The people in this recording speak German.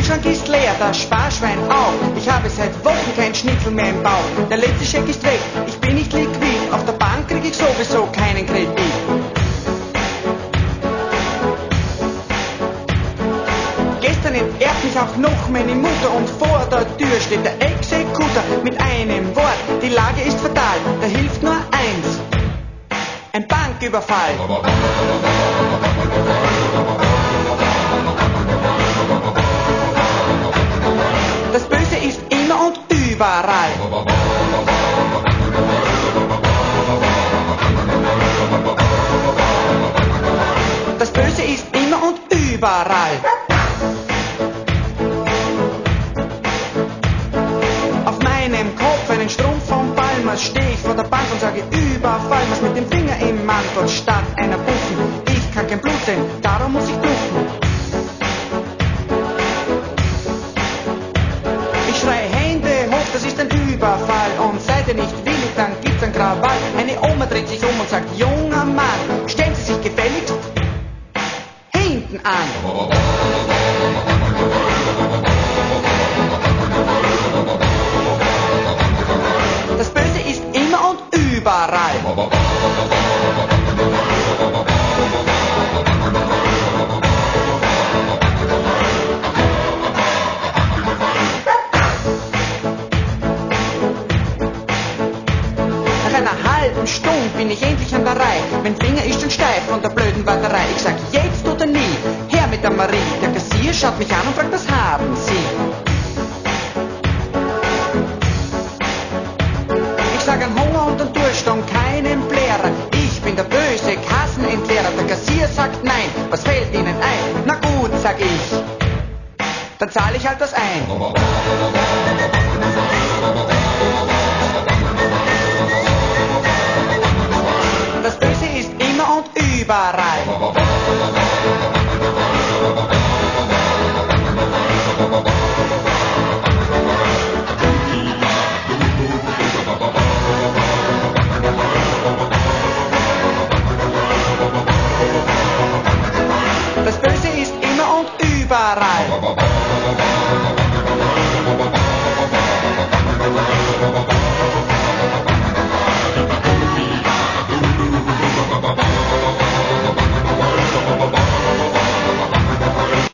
Kühlschrank ist leer, das Sparschwein auch. Ich habe seit Wochen kein Schnitzel mehr im Bauch. Der letzte Scheck ist weg, ich bin nicht liquid. Auf der Bank krieg ich sowieso keinen Kredit. Gestern entehrt mich auch noch meine Mutter und vor der Tür steht der Exekutor mit einem Wort. Die Lage ist fatal, da hilft nur eins: ein Banküberfall. Das Böse ist immer und überall. Das Böse ist immer und überall. Auf meinem Kopf einen Strumpf vom Palmas, steh ich vor der Bank und sage Überfall. Was mit dem Finger im Mantel statt einer Buffen. Ich kann kein Blut sehen, darum muss ich ducken. Ich schreie Hände hoch, das ist ein Überfall. Und seid ihr nicht willig, dann gibt's ein Krawall. Eine Oma dreht sich um und sagt, junger Mann, stellen Sie sich gefälligst hinten an. Das Böse ist immer und überall. Nach einer halben Stunde bin ich endlich an der Reihe. Mein Finger ist schon steif von der blöden Warterei. Ich sag jetzt oder nie, her mit der Marie. Der Kassier schaut mich an und fragt, was haben Sie? Ich sag an Hunger und an Durst und keinen Blärer. Ich bin der böse Kassenentleerer. Der Kassier sagt nein, was fällt Ihnen ein? Na gut, sag ich, dann zahle ich halt was ein.